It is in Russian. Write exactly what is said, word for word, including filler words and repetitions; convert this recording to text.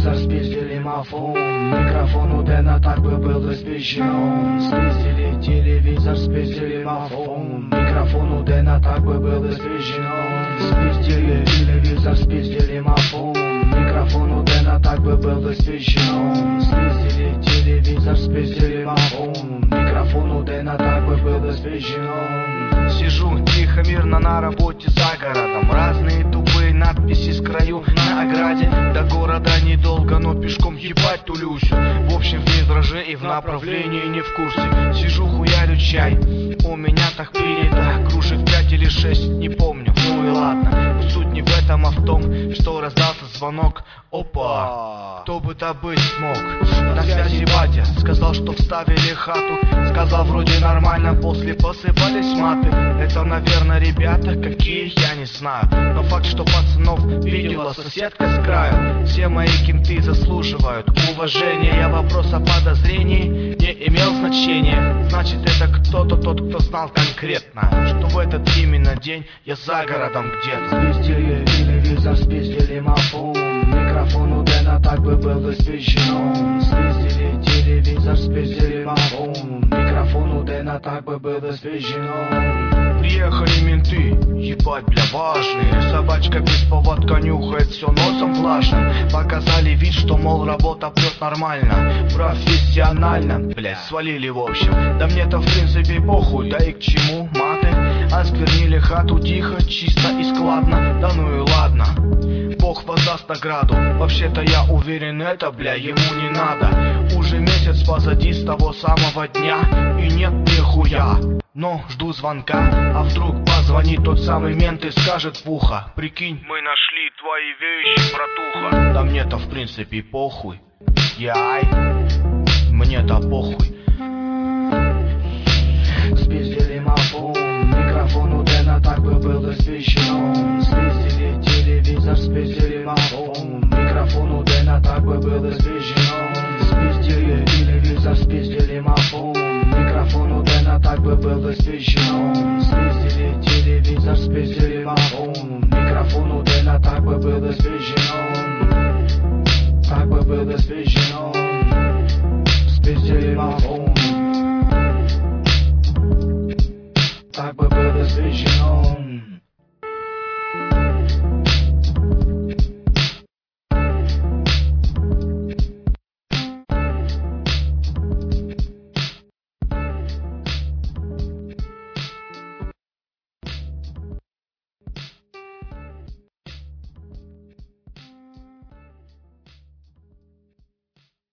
телевизор, спиздили мафон. Микрофон у Дэна так бы был испещрен. Спиздили телевизор, спиздили мафон. Микрофон у Дэна так бы был испещрен. Спиздили телевизор, спиздили мафон. Микрофон у Дэна так бы был испещрен. Спиздили телевизор, спиздили мафон. Микрофон у Дэна так бы был испещрен. Сижу тихо, мирно на работе за городом. Разные тупые надписи с краю на ограде. До города недолго, но пешком ебать тулюсь. В общем, в метраже и в направлении не в курсе. Сижу, хуярю чай, у меня так принято. Кружек пять или шесть, не помню, ну и ладно. Суть не в этом, а в том, что раздался звонок. Опа, кто бы то быть смог. На связи батя, сказал, что вставили хату. Сказал вроде нормально, после посыпались маты. Это, наверное, ребята какие, я не знаю. Но факт, что пацанов видела соседка с краю. Все мои кенты заслуживают уважения. Вопрос о подозрении не имел значения. Значит, это кто-то, тот, кто знал конкретно, что в этот именно день я за городом где-то. Спиздили телевизор, спиздили мафон. Микрофон у Дэна так бы был испещрен. Спиздили телевизор, спиздили мафон. Микрофон у Дэна так бы был испещрен. Приехали менты, ебать, бля, важные. Собачка без поводка нюхает, все носом влажным. Показали вид, что, мол, работа прет нормально, профессионально, блядь, свалили в общем. Да мне-то в принципе похуй, да и к чему маты. Осквернили хату тихо, чисто и складно. Да ну и ладно, Бог воздаст награду. Вообще-то я уверен, это, бля, ему не надо. Уже месяц позади с того самого дня, и нет нихуя. Но жду звонка, а вдруг позвонит тот самый мент и скажет в ухо: прикинь, мы нашли твои вещи, братуха. Да мне-то в принципе похуй. Яй, мне-то похуй. Спиздили мафон. Микрофон у Дэна так бы был испещрен. Спиздили телевизор, спиздили мафон. Микрофон у Дэна так бы был испещрен. Спиздили телевизор, спиздили мафон. Микрофон у Дэна так бы был испещрен.